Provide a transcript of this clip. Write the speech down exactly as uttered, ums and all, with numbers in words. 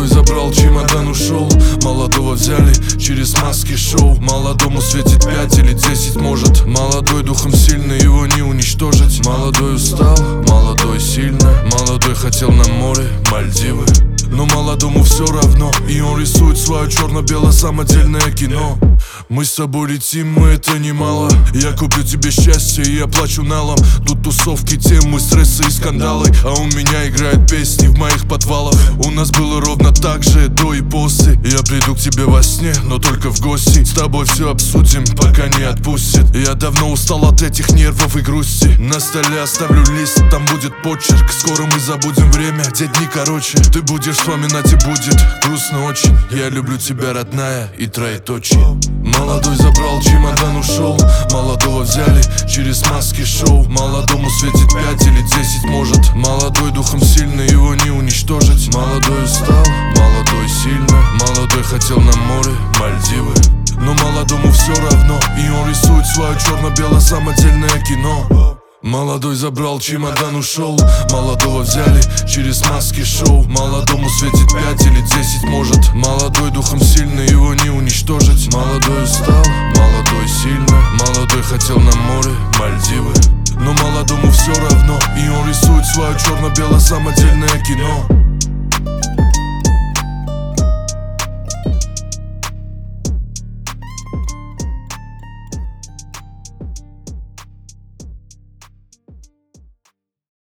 Молодой забрал чемодан, ушел. Молодого взяли через маски шоу. Молодому светит пять или десять, может. Молодой духом сильный, его не уничтожить. Молодой устал, молодой сильно. Молодой хотел на море, Мальдивы. Но молодому все равно, и он рисует свое черно-белое самодельное кино. Мы с собой летим, мы это немало. Я куплю тебе счастье и оплачу налом. Тут тусовки, темы, стрессы и скандалы. А у меня играют песни в моих подвалах. У нас было ровно так же, до и после. Я приду к тебе во сне, но только в гости. С тобой все обсудим, пока не отпустит. Я давно устал от этих нервов и грусти. На столе оставлю лист, там будет почерк. Скоро мы забудем время, те дни короче. Ты будешь вспоминать и будет грустно очень. Я люблю тебя, родная, и троеточие. Молодой забрал чемодан, ушел. Молодого взяли через маски шоу. Молодому светит пять или десять, может. Молодой духом сильный, его не уничтожить. Молодой устал, молодой сильно. Молодой хотел на море, Мальдивы. Но молодому все равно, и он рисует свое черно-белое самодельное кино. Молодой забрал чемодан, ушел. Молодого взяли через маски шоу. Молодому светит пять или десять, может. Молодой духом сильный, его не уничтожить. Молодой устал, молодой сильно. Молодой хотел на море, Мальдивы. Но молодому все равно, и он рисует свое черно-белое самодельное кино.